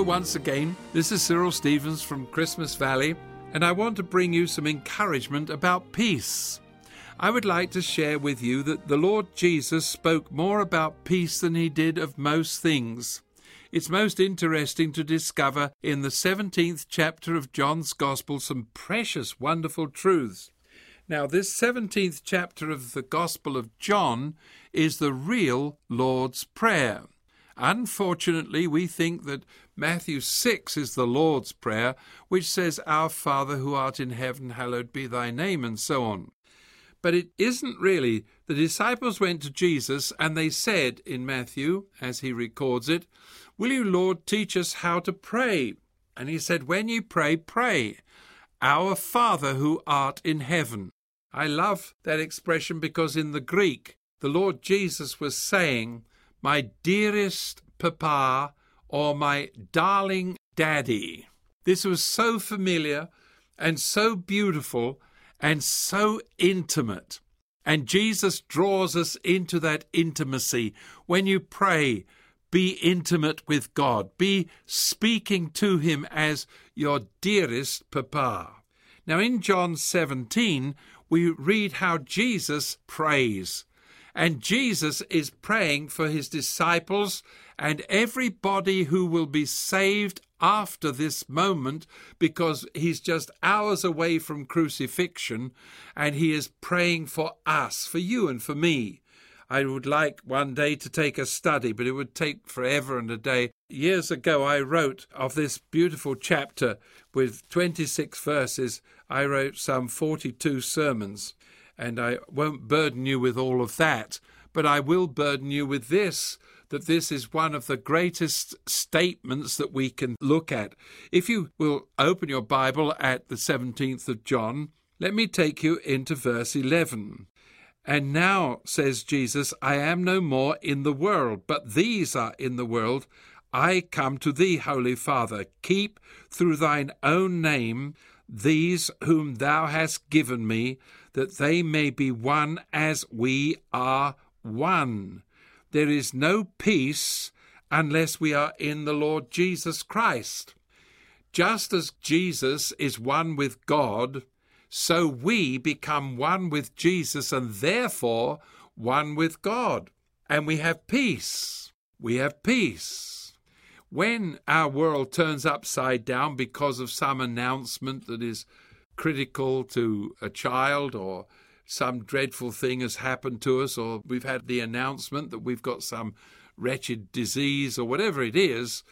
once again. This is Cyril Stevens from Christmas Valley, and I want to bring you some encouragement about peace. I would like to share with you that the Lord Jesus spoke more about peace than he did of most things. It's most interesting to discover in the 17th chapter of John's Gospel some precious, wonderful truths. Now, this 17th chapter of the Gospel of John is the real Lord's Prayer. Unfortunately, we think that Matthew 6 is the Lord's Prayer, which says, Our Father who art in heaven, hallowed be thy name, and so on. But it isn't really. The disciples went to Jesus and they said in Matthew, as he records it, Will you, Lord, teach us how to pray? And he said, When you pray, pray, Our Father who art in heaven. I love that expression because in the Greek, the Lord Jesus was saying, My dearest papa, or my darling daddy. This was so familiar and so beautiful and so intimate. And Jesus draws us into that intimacy. When you pray, be intimate with God. Be speaking to him as your dearest papa. Now in John 17, we read how Jesus prays. And Jesus is praying for his disciples and everybody who will be saved after this moment, because he's just hours away from crucifixion, and he is praying for us, for you and for me. I would like one day to take a study, but it would take forever and a day. Years ago, I wrote of this beautiful chapter with 26 verses. I wrote some 42 sermons. And I won't burden you with all of that, but I will burden you with this, that this is one of the greatest statements that we can look at. If you will open your Bible at the 17th of John, let me take you into verse 11. And now, says Jesus, I am no more in the world, but these are in the world. I come to thee, Holy Father. Keep through thine own name these whom thou hast given me, that they may be one as we are one. There is no peace unless we are in the Lord Jesus Christ. Just as Jesus is one with God, so we become one with Jesus and therefore one with God. And we have peace. We have peace. When our world turns upside down because of some announcement that is critical to a child, or some dreadful thing has happened to us, or we've had the announcement that we've got some wretched disease or whatever it is,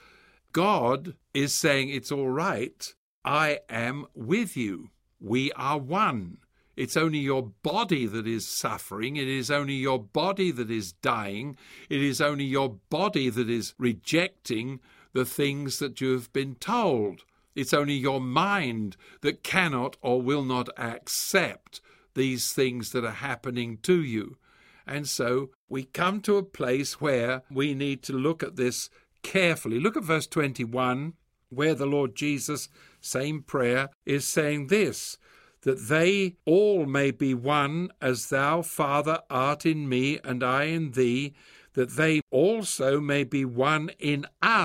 God is saying, it's all right, I am with you. We are one. It's only your body that is suffering. It is only your body that is dying. It is only your body that is rejecting the things that you have been told. It's only your mind that cannot or will not accept these things that are happening to you. And so we come to a place where we need to look at this carefully. Look at verse 21, where the Lord Jesus, same prayer, is saying this, that they all may be one as thou, Father, art in me and I in thee, that they also may be one in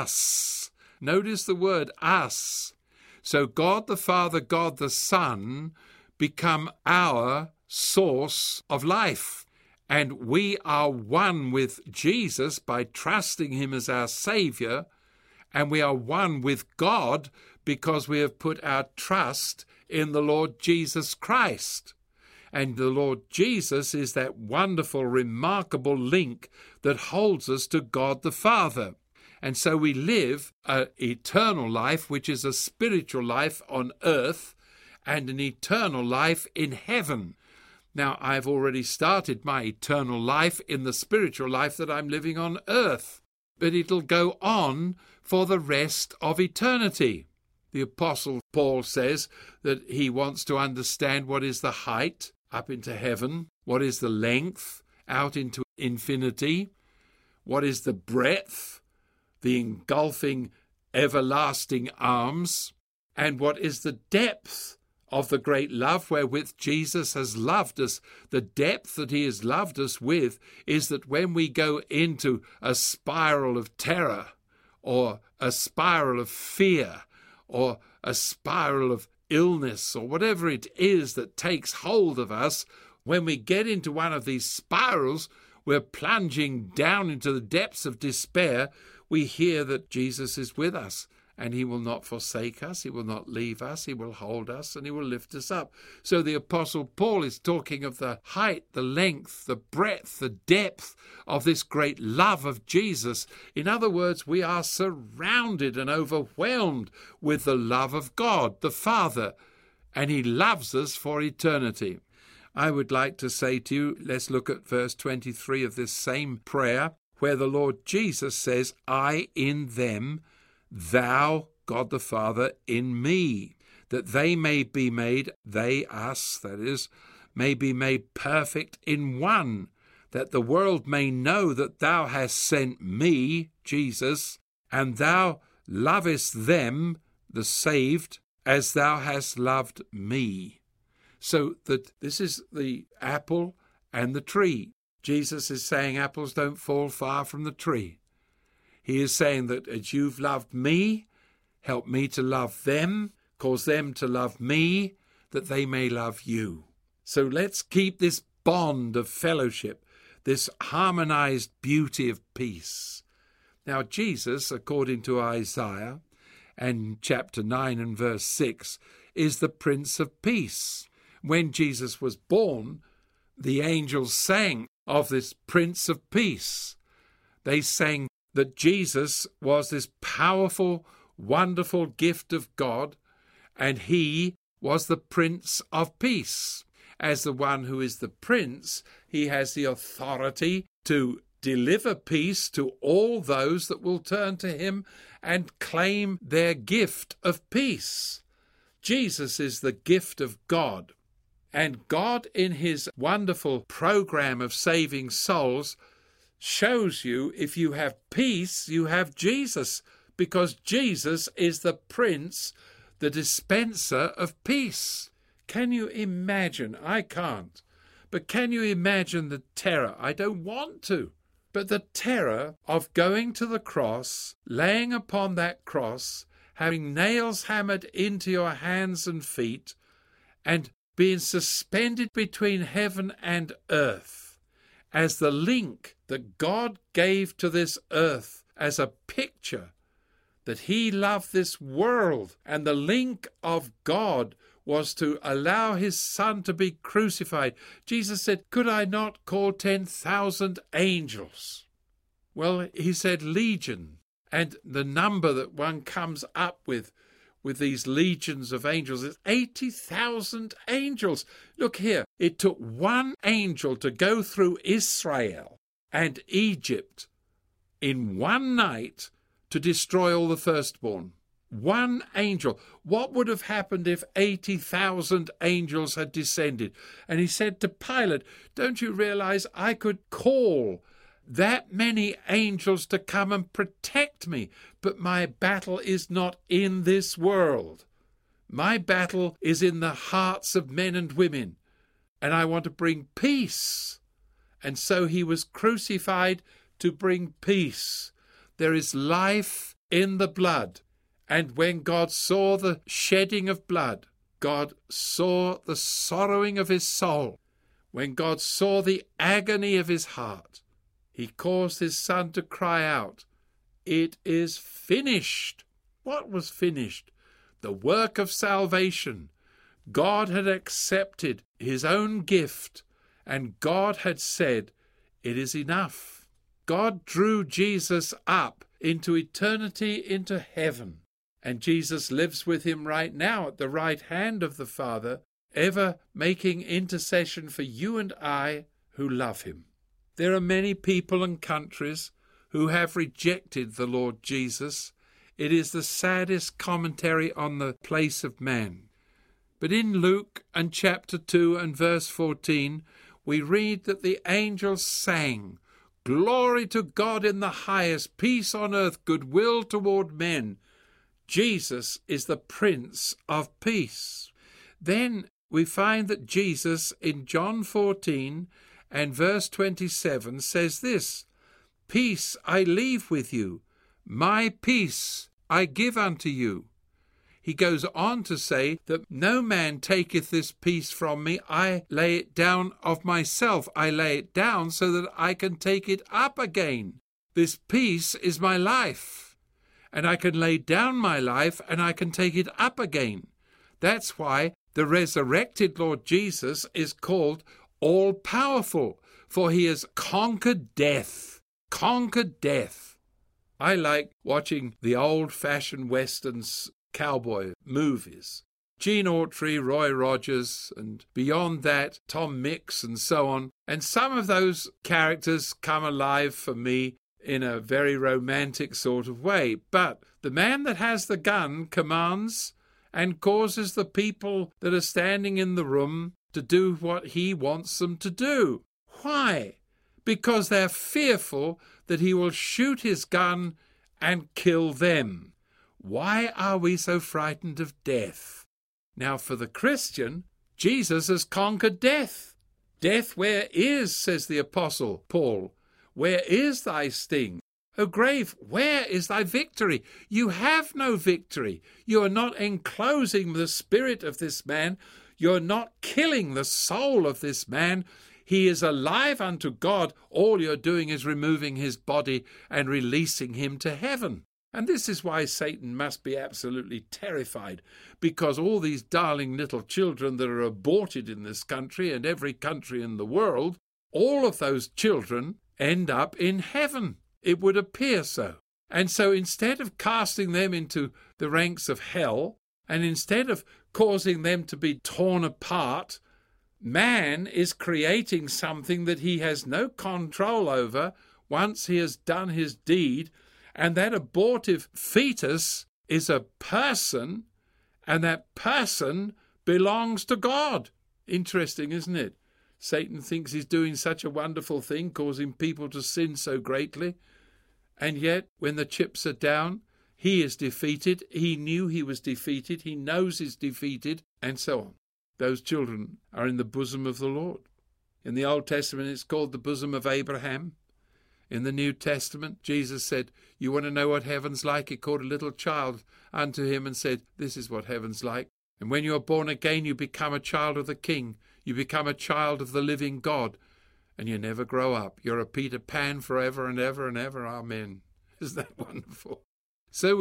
us. Notice the word us. So God the Father, God the Son become our source of life. And we are one with Jesus by trusting him as our Saviour. And we are one with God because we have put our trust in the Lord Jesus Christ. And the Lord Jesus is that wonderful, remarkable link that holds us to God the Father. And so we live an eternal life, which is a spiritual life on earth, and an eternal life in heaven. Now, I've already started my eternal life in the spiritual life that I'm living on earth, but it'll go on for the rest of eternity. The Apostle Paul says that he wants to understand what is the height up into heaven, what is the length out into infinity, what is the breadth, the engulfing everlasting arms, and what is the depth of the great love wherewith Jesus has loved us. The depth that he has loved us with is that when we go into a spiral of terror or a spiral of fear or a spiral of illness or whatever it is that takes hold of us, when we get into one of these spirals, we're plunging down into the depths of despair, we hear that Jesus is with us and he will not forsake us, he will not leave us, he will hold us and he will lift us up. So the Apostle Paul is talking of the height, the length, the breadth, the depth of this great love of Jesus. In other words, we are surrounded and overwhelmed with the love of God, the Father, and he loves us for eternity. I would like to say to you, let's look at verse 23 of this same prayer, where the Lord Jesus says, I in them, thou, God the Father, in me, that they may be made, they, us, that is, may be made perfect in one, that the world may know that thou hast sent me, Jesus, and thou lovest them, the saved, as thou hast loved me. So that this is the apple and the tree. Jesus is saying apples don't fall far from the tree. He is saying that as you've loved me, help me to love them, cause them to love me, that they may love you. So let's keep this bond of fellowship, this harmonized beauty of peace. Now Jesus, according to Isaiah and chapter 9 and verse 6, is the Prince of Peace. When Jesus was born, the angels sang of this Prince of Peace. They sang that Jesus was this powerful, wonderful gift of God, and he was the Prince of Peace. As the one who is the Prince, he has the authority to deliver peace to all those that will turn to him and claim their gift of peace. Jesus is the gift of God. And God, in his wonderful program of saving souls, shows you if you have peace, you have Jesus, because Jesus is the Prince, the dispenser of peace. Can you imagine? I can't. But can you imagine the terror? I don't want to. But the terror of going to the cross, laying upon that cross, having nails hammered into your hands and feet, and being suspended between heaven and earth as the link that God gave to this earth as a picture that he loved this world, and the link of God was to allow his son to be crucified. Jesus said, could I not call 10,000 angels? Well, he said legion, and the number that one comes up with these legions of angels is 80,000 angels. Look here, it took one angel to go through Israel and Egypt in one night to destroy all the firstborn. One angel. What would have happened if 80,000 angels had descended? And he said to Pilate, don't you realize I could call that many angels to come and protect me, but my battle is not in this world. My battle is in the hearts of men and women, and I want to bring peace. And so he was crucified to bring peace. There is life in the blood, and when God saw the shedding of blood, God saw the sorrowing of his soul. When God saw the agony of his heart, he caused his son to cry out, it is finished. What was finished? The work of salvation. God had accepted his own gift, and God had said, it is enough. God drew Jesus up into eternity, into heaven, and Jesus lives with him right now at the right hand of the Father, ever making intercession for you and I who love him. There are many people and countries who have rejected the Lord Jesus. It is the saddest commentary on the place of man. But in Luke and chapter 2 and verse 14, we read that the angels sang, glory to God in the highest, peace on earth, goodwill toward men. Jesus is the Prince of Peace. Then we find that Jesus in John 14 and verse 27 says this, peace I leave with you, My peace I give unto you. He goes on to say that no man taketh this peace from me. I lay it down of myself. I lay it down so that I can take it up again. This peace is my life. And I can lay down my life and I can take it up again. That's why the resurrected Lord Jesus is called all-powerful, for he has conquered death. Conquered death. I like watching the old-fashioned westerns, cowboy movies. Gene Autry, Roy Rogers, and beyond that, Tom Mix and so on. And some of those characters come alive for me in a very romantic sort of way. But the man that has the gun commands and causes the people that are standing in the room to do what he wants them to do. Why? Because they're fearful that he will shoot his gun and kill them. Why are we so frightened of death? Now, for the Christian, Jesus has conquered death. Death, where is, says the Apostle Paul, where is thy sting? O grave, where is thy victory? You have no victory. You are not enclosing the spirit of this man. You're not killing the soul of this man. He is alive unto God. All you're doing is removing his body and releasing him to heaven. And this is why Satan must be absolutely terrified, because all these darling little children that are aborted in this country and every country in the world, all of those children end up in heaven. It would appear so. And so instead of casting them into the ranks of hell, and instead of causing them to be torn apart, man is creating something that he has no control over once he has done his deed. And that abortive fetus is a person, and that person belongs to God. Interesting, isn't it? Satan thinks he's doing such a wonderful thing, causing people to sin so greatly. And yet, when the chips are down, he is defeated. He knew he was defeated. He knows he's defeated, and so on. Those children are in the bosom of the Lord. In the Old Testament, it's called the bosom of Abraham. In the New Testament, Jesus said, you want to know what heaven's like? He called a little child unto him and said, this is what heaven's like. And when you're born again, you become a child of the King. You become a child of the living God. And you never grow up. You're a Peter Pan forever and ever and ever. Amen. Isn't that wonderful? So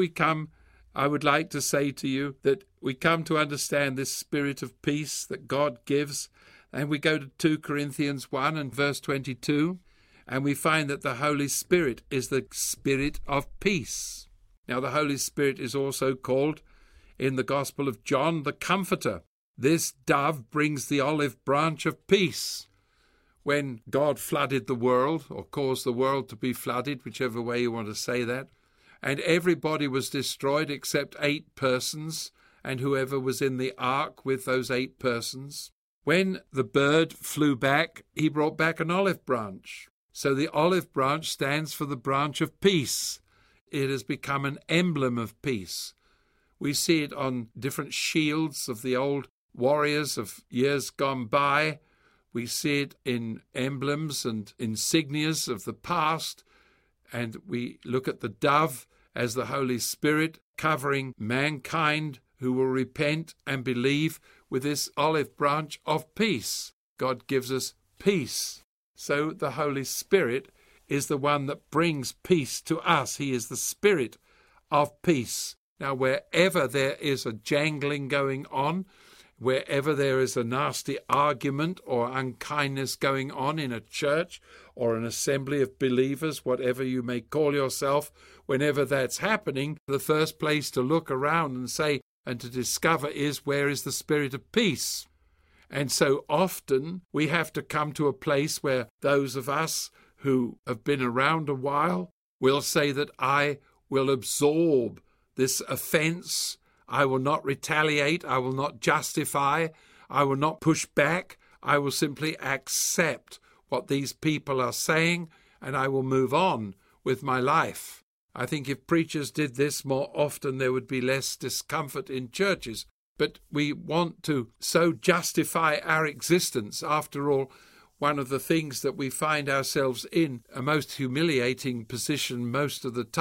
I would like to say to you that we come to understand this spirit of peace that God gives. And we go to 2 Corinthians 1 and verse 22. And we find that the Holy Spirit is the Spirit of peace. Now, the Holy Spirit is also called, in the Gospel of John, the Comforter. This dove brings the olive branch of peace. When God flooded the world, or caused the world to be flooded, whichever way you want to say that, and everybody was destroyed except 8 persons, and whoever was in the ark with those 8 persons. When the bird flew back, he brought back an olive branch. So the olive branch stands for the branch of peace. It has become an emblem of peace. We see it on different shields of the old warriors of years gone by. We see it in emblems and insignias of the past. And we look at the dove as the Holy Spirit covering mankind who will repent and believe with this olive branch of peace. God gives us peace. So the Holy Spirit is the one that brings peace to us. He is the Spirit of peace. Now, wherever there is a jangling going on, wherever there is a nasty argument or unkindness going on in a church or an assembly of believers, whatever you may call yourself, whenever that's happening, the first place to look around and say and to discover is, where is the Spirit of peace? And so often we have to come to a place where those of us who have been around a while will say that I will absorb this offense. I will not retaliate. I will not justify. I will not push back. I will simply accept what these people are saying, and I will move on with my life. I think if preachers did this more often, there would be less discomfort in churches. But we want to so justify our existence. After all, one of the things that we find ourselves in, a most humiliating position most of the time,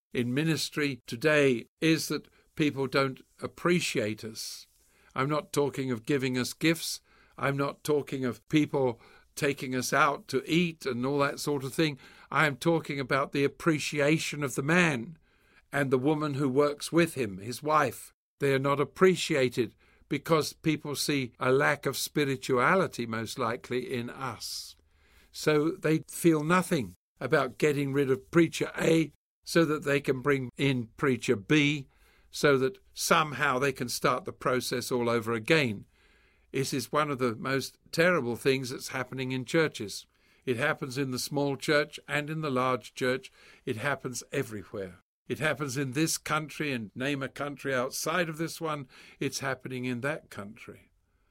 in ministry today is that people don't appreciate us. I'm not talking of giving us gifts. I'm not talking of people taking us out to eat and all that sort of thing. I am talking about the appreciation of the man and the woman who works with him, his wife. They are not appreciated because people see a lack of spirituality, most likely, in us. So they feel nothing about getting rid of preacher A so that they can bring in preacher B, so that somehow they can start the process all over again. This is one of the most terrible things that's happening in churches. It happens in the small church and in the large church. It happens everywhere. It happens in this country, and name a country outside of this one, it's happening in that country.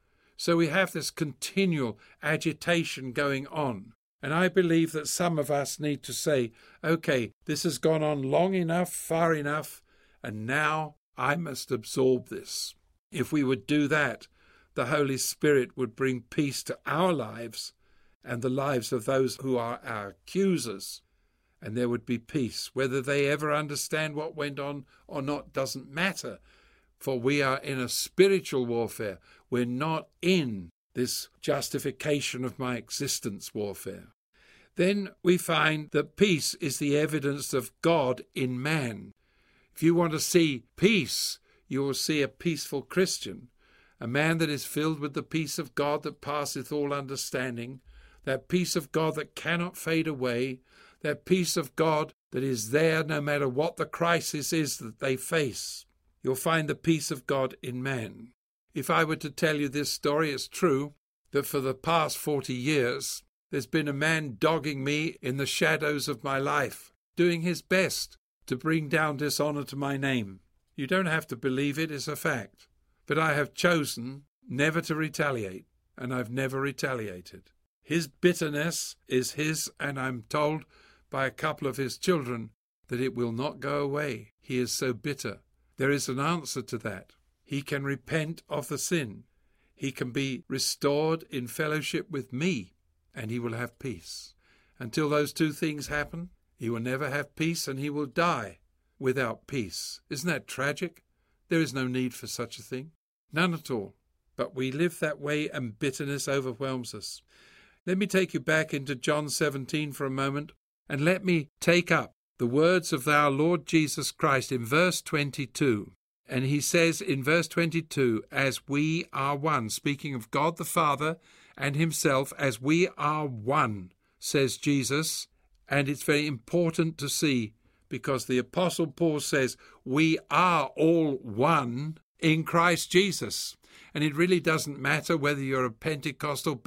So we have this continual agitation going on. And I believe that some of us need to say, okay, this has gone on long enough, far enough, and now I must absorb this. If we would do that, the Holy Spirit would bring peace to our lives and the lives of those who are our accusers. And there would be peace. Whether they ever understand what went on or not doesn't matter. For we are in a spiritual warfare. We're not in this justification of my existence warfare. Then we find that peace is the evidence of God in man. If you want to see peace, you will see a peaceful Christian, a man that is filled with the peace of God that passeth all understanding, that peace of God that cannot fade away, that peace of God that is there no matter what the crisis is that they face. You'll find the peace of God in man. If I were to tell you this story, it's true that for the past 40 years, there's been a man dogging me in the shadows of my life, doing his best to bring down dishonor to my name. You don't have to believe it, it's a fact. But I have chosen never to retaliate, and I've never retaliated. His bitterness is his, and I'm told by a couple of his children that it will not go away. He is so bitter. There is an answer to that. He can repent of the sin. He can be restored in fellowship with me, and he will have peace. Until those two things happen, he will never have peace, and he will die without peace. Isn't that tragic? There is no need for such a thing. None at all. But we live that way, and bitterness overwhelms us. Let me take you back into John 17 for a moment, and let me take up the words of our Lord Jesus Christ in verse 22. And he says in verse 22, as we are one, speaking of God the Father and himself, as we are one, says Jesus. And it's very important to see, because the Apostle Paul says we are all one in Christ Jesus. And it really doesn't matter whether you're a Pentecostal,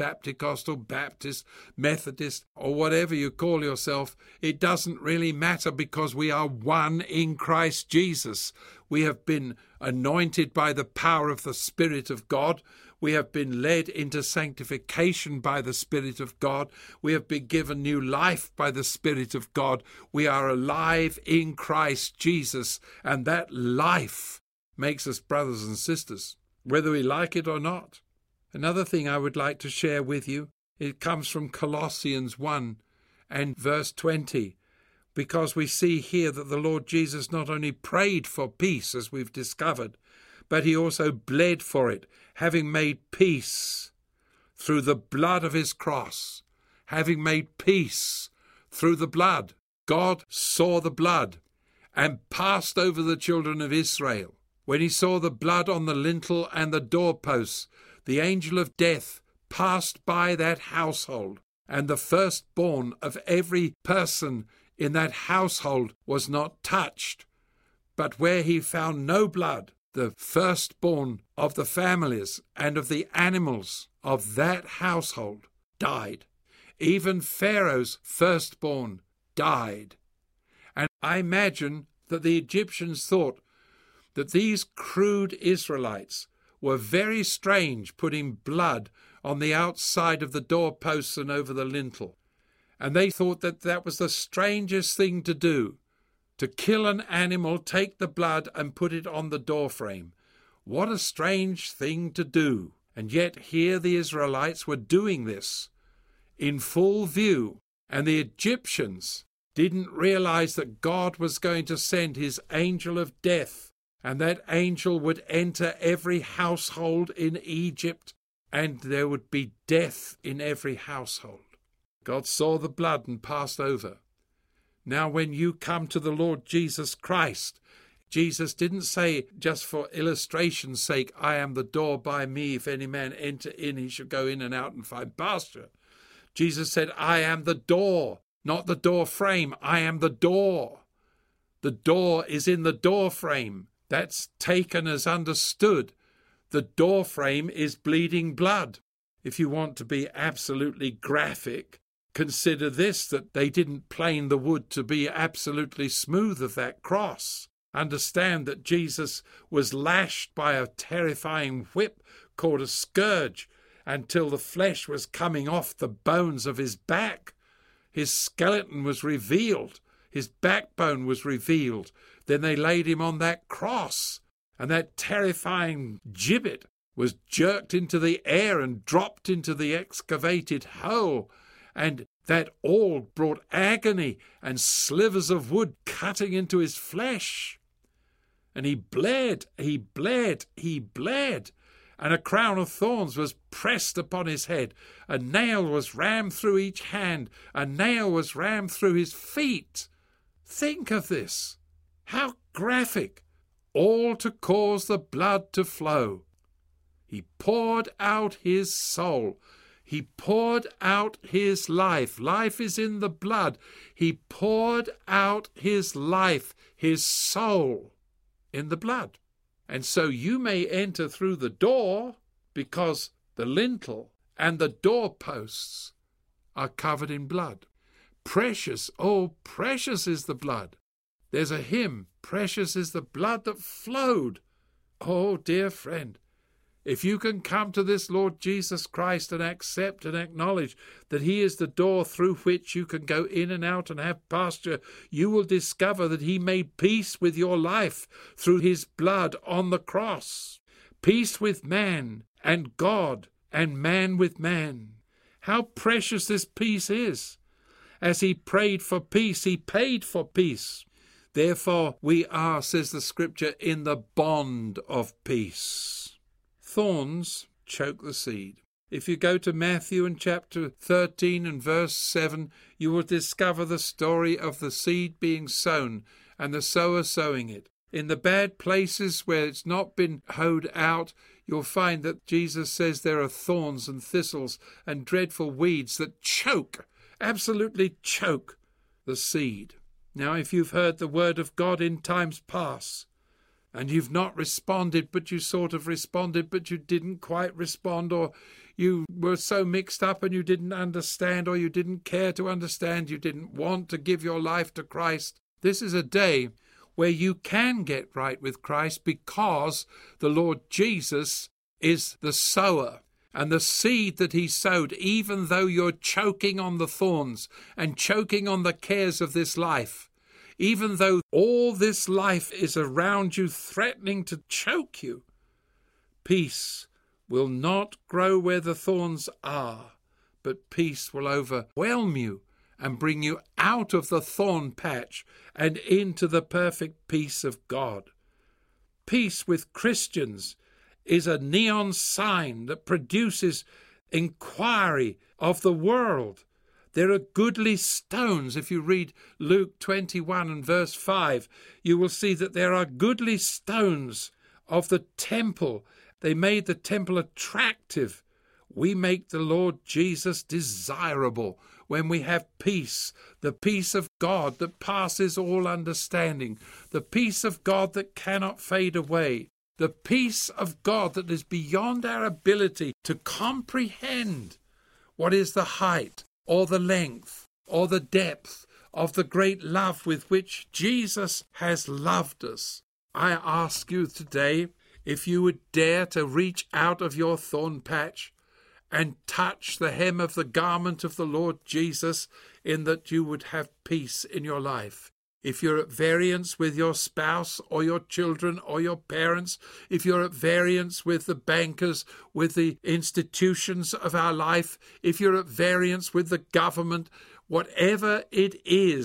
Baptist, Methodist, or whatever you call yourself. It doesn't really matter, because we are one in Christ Jesus. We have been anointed by the power of the Spirit of God. We have been led into sanctification by the Spirit of God. We have been given new life by the Spirit of God. We are alive in Christ Jesus, and that life makes us brothers and sisters, whether we like it or not. Another thing I would like to share with you, it comes from Colossians 1 and verse 20, because we see here that the Lord Jesus not only prayed for peace, as we've discovered, but he also bled for it, having made peace through the blood of his cross. Having made peace through the blood. God saw the blood and passed over the children of Israel. When he saw the blood on the lintel and the doorposts, the angel of death passed by that household, and the firstborn of every person in that household was not touched. But where he found no blood, the firstborn of the families and of the animals of that household died. Even Pharaoh's firstborn died. And I imagine that the Egyptians thought that these crude Israelites were very strange, putting blood on the outside of the doorposts and over the lintel. And they thought that that was the strangest thing to do, to kill an animal, take the blood and put it on the doorframe. What a strange thing to do. And yet here the Israelites were doing this in full view, and the Egyptians didn't realize that God was going to send his angel of death, and that angel would enter every household in Egypt, and there would be death in every household. God saw the blood and passed over. Now, when you come to the Lord Jesus Christ, Jesus didn't say, just for illustration's sake, I am the door, by me if any man enter in, he shall go in and out and find pasture. Jesus said, I am the door, not the door frame. I am the door. The door is in the door frame. That's taken as understood. The door frame is bleeding blood. If you want to be absolutely graphic, consider this, that they didn't plane the wood to be absolutely smooth of that cross. Understand that Jesus was lashed by a terrifying whip called a scourge until the flesh was coming off the bones of his back. His skeleton was revealed. His backbone was revealed. Then they laid him on that cross, and that terrifying gibbet was jerked into the air and dropped into the excavated hole, and that all brought agony and slivers of wood cutting into his flesh. And he bled, and a crown of thorns was pressed upon his head. A nail was rammed through each hand. A nail was rammed through his feet. Think of this. How graphic. All to cause the blood to flow. He poured out his soul. He poured out his life. Life is in the blood. He poured out his life, his soul, in the blood. And so you may enter through the door because the lintel and the doorposts are covered in blood. Precious, oh, precious is the blood. There's a hymn, precious is the blood that flowed. Oh, dear friend, if you can come to this Lord Jesus Christ and accept and acknowledge that he is the door through which you can go in and out and have pasture, you will discover that he made peace with your life through his blood on the cross. Peace with man and God, and man with man. How precious this peace is. As he prayed for peace, he paid for peace. Therefore we are, says the Scripture, in the bond of peace. Thorns choke the seed. If you go to Matthew in chapter 13 and verse 7, you will discover the story of the seed being sown and the sower sowing it. In the bad places where it's not been hoed out, you'll find that Jesus says there are thorns and thistles and dreadful weeds that choke, absolutely choke the seed. Now, if you've heard the word of God in times past, and you've not responded, but you sort of responded, but you didn't quite respond, or you were so mixed up and you didn't understand, or you didn't care to understand, you didn't want to give your life to Christ, this is a day where you can get right with Christ, because the Lord Jesus is the sower. And the seed that he sowed, even though you're choking on the thorns and choking on the cares of this life, even though all this life is around you threatening to choke you, peace will not grow where the thorns are, but peace will overwhelm you and bring you out of the thorn patch and into the perfect peace of God. Peace with Christians is a neon sign that produces inquiry of the world. There are goodly stones. If you read Luke 21 and verse 5, you will see that there are goodly stones of the temple. They made the temple attractive. We make the Lord Jesus desirable when we have peace, the peace of God that passes all understanding, the peace of God that cannot fade away, the peace of God that is beyond our ability to comprehend. What is the height or the length or the depth of the great love with which Jesus has loved us? I ask you today if you would dare to reach out of your thorn patch and touch the hem of the garment of the Lord Jesus, in that you would have peace in your life. If you're at variance with your spouse or your children or your parents, if you're at variance with the bankers, with the institutions of our life, if you're at variance with the government, whatever it is,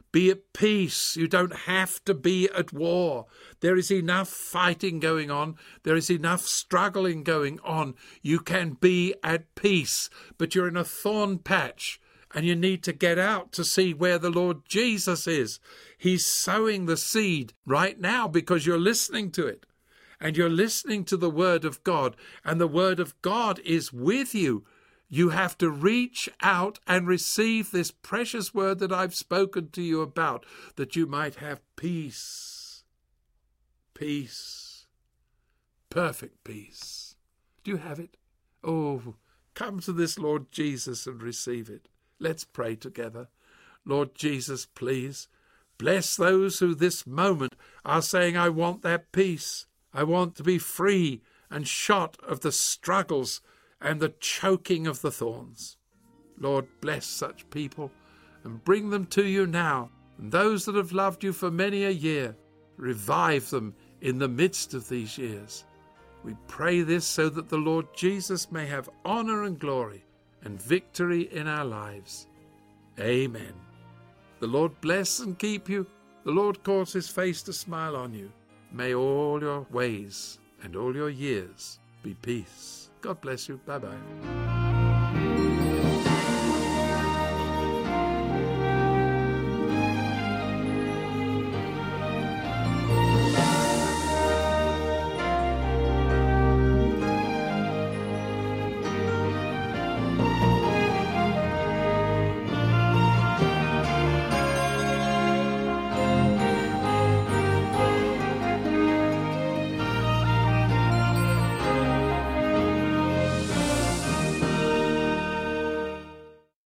Be at peace. You don't have to be at war. There is enough fighting going on. There is enough struggling going on. You can be at peace, but you're in a thorn patch and you need to get out to see where the Lord Jesus is. He's sowing the seed right now because you're listening to it, and you're listening to the Word of God, and the Word of God is with you. You have to reach out and receive this precious word that I've spoken to you about, that you might have peace. Peace. Perfect peace. Do you have it? Oh, come to this Lord Jesus and receive it. Let's pray together. Lord Jesus, please bless those who this moment are saying, I want that peace. I want to be free and shot of the struggles and the choking of the thorns. Lord, bless such people and bring them to you now. And those that have loved you for many a year, revive them in the midst of these years. We pray this so that the Lord Jesus may have honor and glory and victory in our lives. Amen. The Lord bless and keep you. The Lord cause his face to smile on you. May all your ways and all your years be peace. God bless you. Bye-bye.